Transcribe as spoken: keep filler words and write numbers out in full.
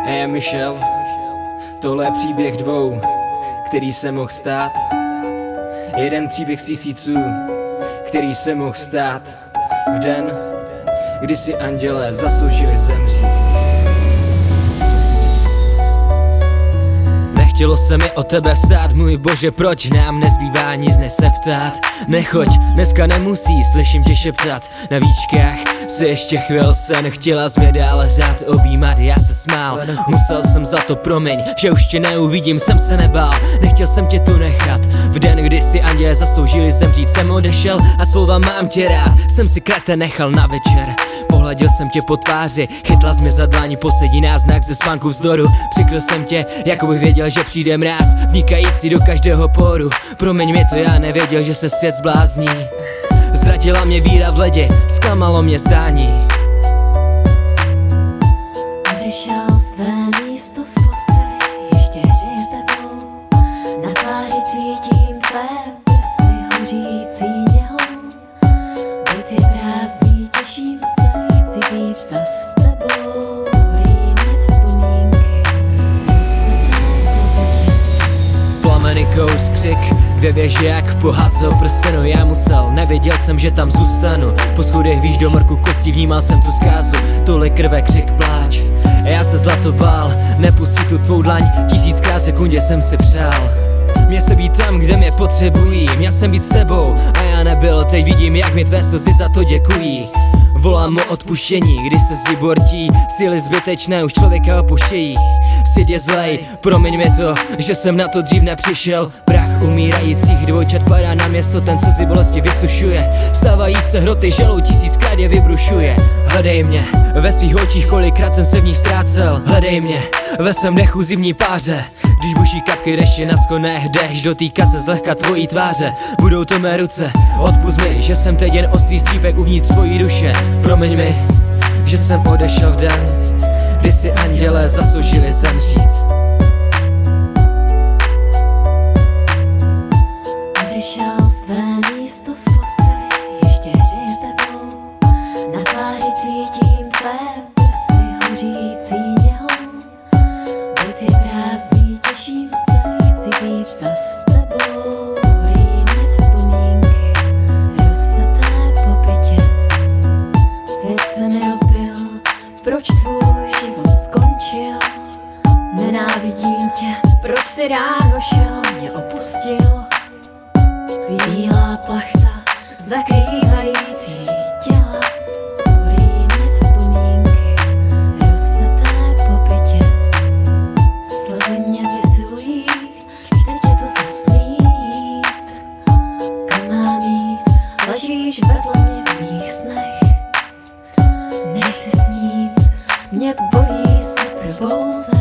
Hey Michel, tohle je příběh dvou, který se mohl stát. Jeden příběh z tisíců, který se mohl stát v den, kdy si andělé zasloužili zemřít. Nechtělo se mi o tebe vstát, můj bože, proč nám nezbývá nic neseptat. Nechoď, dneska nemusí, slyším tě šeptat. Na víčkách se ještě chvěl sen, chtěla jsi mě dál řád objímat, já se smál. Musel jsem za to, promiň, že už tě neuvidím, jsem se nebál. Nechtěl jsem tě tu nechat, v den, kdy si anděle zasloužili zemřít, jsem odešel a slova mám tě rád, jsem si krete nechal na večer. Pohladil jsem tě po tváři, chytla jsi mě za dlaní, poslední náznak ze spánku vzdoru. Přikryl jsem tě, jako bych věděl, že přijde mráz, vnikající do každého poru. Promiň mi to, já nevěděl, že se svět zblázní. Zradila mě víra v ledě, zklamalo mě zdání. Odešel z tvé místo v posteli, ještě hřeje tebou. Na tváři cítím tvé prsty hořící něhou. Byt je prázdný, těším se, chci být za s tebou. Rýmy vzpomínky, Plamený kous, křik, dvě věže jak po hadze o prstenu. Já musel, nevěděl jsem, že tam zůstanu. Po schodech víš do mrku kosti, vnímal jsem tu zkázu. Tolik krve, křik, pláč. Já se zlato bál, nepustí tu tvou dlaň. Tisíckrát sekundě jsem si přál mě se být tam, kde mě potřebují. Měl jsem být s tebou a já nebyl. Teď vidím, jak mi tvé slzy za to děkují. Volám o odpuštění, když se zdi bortí. Síly zbytečné už člověka opuštějí. Svět je zlej, promiň mi to, že jsem na to dřív nepřišel. Prach umírajících dvojčat padá na město, ten slzy bolesti vysušuje. Stávají se hroty, žalou tisíckrát je vybrušuje. Hledej mě, ve svých očích kolikrát jsem se v nich ztrácel. Hledej mě, ve svém dechu zimní páře. Když buší kapky deště na skonech, jdeš dotýkat se zlehka tvojí tváře. Budou to mé ruce, odpusť mi, že jsem teď jen ostrý střípek uvnitř tvojí duše. Promiň mi, že jsem odešel v den, kdy si andělé zasloužili zemřít. odešel z tvé místo v posteli, ještě hřeje tebou. Na tváři cítím tvé prsty hořící něhou. Byt je prázdný, těším se, chci být za s tebou. Rýmy vzpomínky, rozeté po bytě. Svět se mi rozbil, proč tvůj život skončil? Nenávidím tě, proč si ráno šel, mě opustil. Bílá plachta, zakrývající těla. Rýmy vzpomínky, rozeté po bytě. Slzy mě vysilují, chci tě tu zasmít. Kam mám jít, ležíš vedle mě v mých snech. Nechci snít, mě bolí se prvou se.